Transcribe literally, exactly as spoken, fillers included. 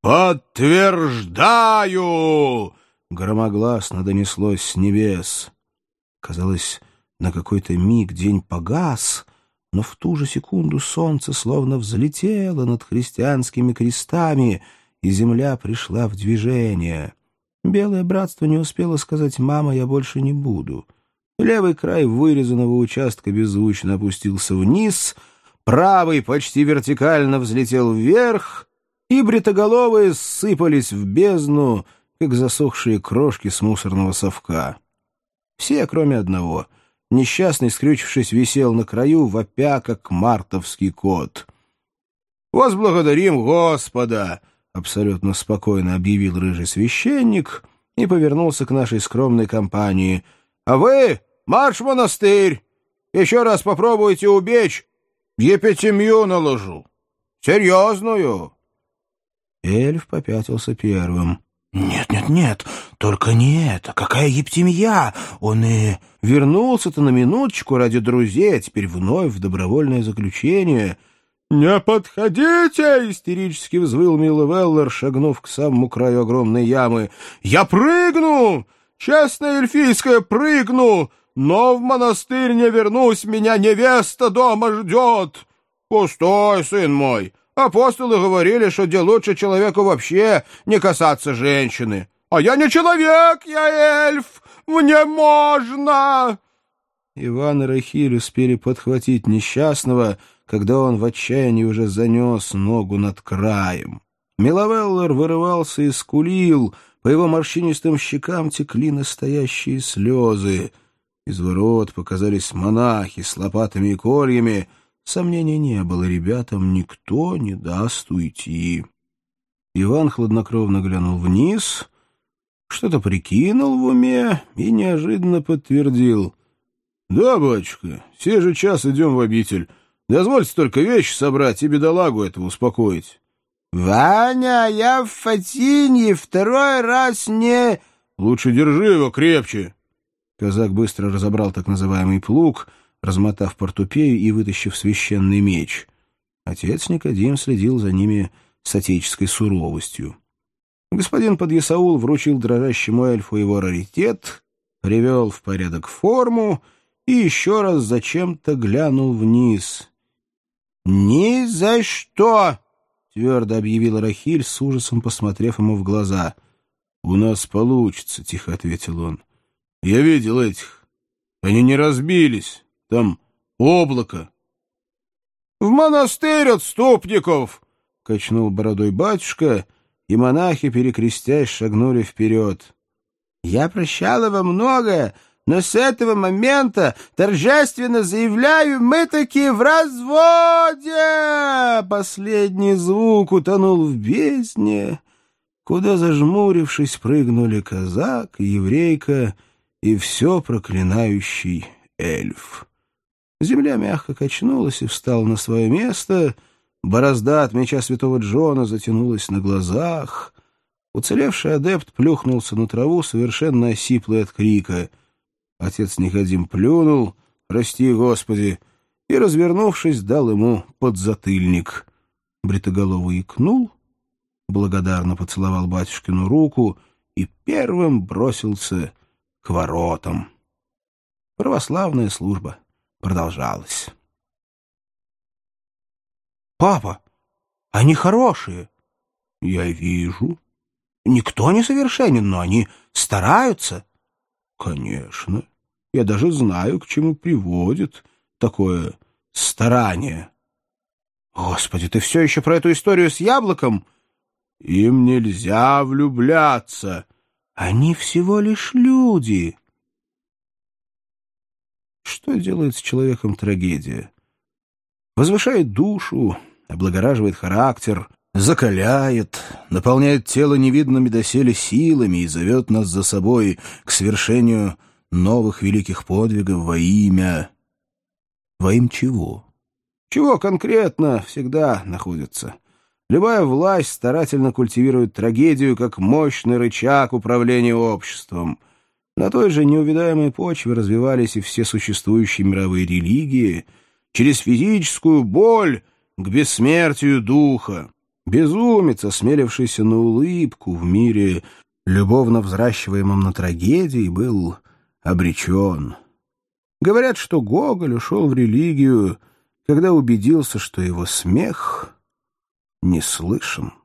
«Подтверждаю!» — громогласно донеслось с небес. Казалось, на какой-то миг день погас, но в ту же секунду солнце словно взлетело над христианскими крестами, и земля пришла в движение. Белое братство не успело сказать «мама, я больше не буду». Левый край вырезанного участка беззвучно опустился вниз, правый почти вертикально взлетел вверх, и бритоголовые ссыпались в бездну, как засохшие крошки с мусорного совка. Все, кроме одного. Несчастный, скрючившись, висел на краю, вопя, как мартовский кот. «Возблагодарим Господа!» — абсолютно спокойно объявил рыжий священник и повернулся к нашей скромной компании. «А вы, марш в монастырь! Еще раз попробуйте убечь, епитемью наложу. Серьезную!» Эльф попятился первым. «Нет, нет, нет, только не это. Какая ептемья? Он и вернулся-то на минуточку ради друзей, а теперь вновь в добровольное заключение». «Не подходите!» — истерически взвыл Миловеллер, шагнув к самому краю огромной ямы. «Я прыгну! Честная эльфийская, прыгну! Но в монастырь не вернусь, меня невеста дома ждет!» «Пустой, сын мой! Апостолы говорили, что где лучше человеку вообще не касаться женщины. А я не человек, я эльф! Мне можно!» Иван и Рахиль успели подхватить несчастного, когда он в отчаянии уже занес ногу над краем. Миловеллер вырывался и скулил, по его морщинистым щекам текли настоящие слезы. Из ворот показались монахи с лопатами и кольями. Сомнений не было, ребятам никто не даст уйти. Иван хладнокровно глянул вниз, что-то прикинул в уме и неожиданно подтвердил. — Да, батюшка, сей же час идем в обитель. Дозвольте только вещи собрать и бедолагу этого успокоить. — Ваня, я в Фатинье второй раз не... — Лучше держи его крепче. Казак быстро разобрал так называемый плуг, размотав портупею и вытащив священный меч. Отец Никодим следил за ними с отеческой суровостью. Господин подъясаул вручил дрожащему эльфу его раритет, привел в порядок форму и еще раз зачем-то глянул вниз. «Ни за что!» — твердо объявил Рахиль, с ужасом посмотрев ему в глаза. «У нас получится», — тихо ответил он. «Я видел этих. Они не разбились. Там облако». «В монастырь отступников!» — качнул бородой батюшка, и монахи, перекрестясь, шагнули вперед. «Я прощала вам многое, но с этого момента торжественно заявляю, мы таки в разводе!» Последний звук утонул в бездне, куда, зажмурившись, прыгнули казак, еврейка и все проклинающий эльф. Земля мягко качнулась и встала на свое место, борозда от меча святого Джона затянулась на глазах. Уцелевший адепт плюхнулся на траву, совершенно осиплый от крика. Отец Никодим плюнул, прости, Господи, и, развернувшись, дал ему подзатыльник. Бритоголовый икнул, благодарно поцеловал батюшкину руку и первым бросился к воротам. Православная служба продолжалась. «Папа, они хорошие!» «Я вижу. Никто не совершенен, но они стараются». «Конечно. Я даже знаю, к чему приводит такое старание». «Господи, ты все еще про эту историю с яблоком?» «Им нельзя влюбляться. Они всего лишь люди». Что делает с человеком трагедия? Возвышает душу, облагораживает характер, закаляет, наполняет тело невиданными доселе силами и зовет нас за собой к свершению новых великих подвигов во имя... Во имя чего? Чего конкретно всегда находится. Любая власть старательно культивирует трагедию как мощный рычаг управления обществом. На той же неувидаемой почве развивались и все существующие мировые религии, через физическую боль к бессмертию духа. Безумец, осмелившийся на улыбку в мире, любовно взращиваемом на трагедии, был обречен. Говорят, что Гоголь ушел в религию, когда убедился, что его смех не слышен.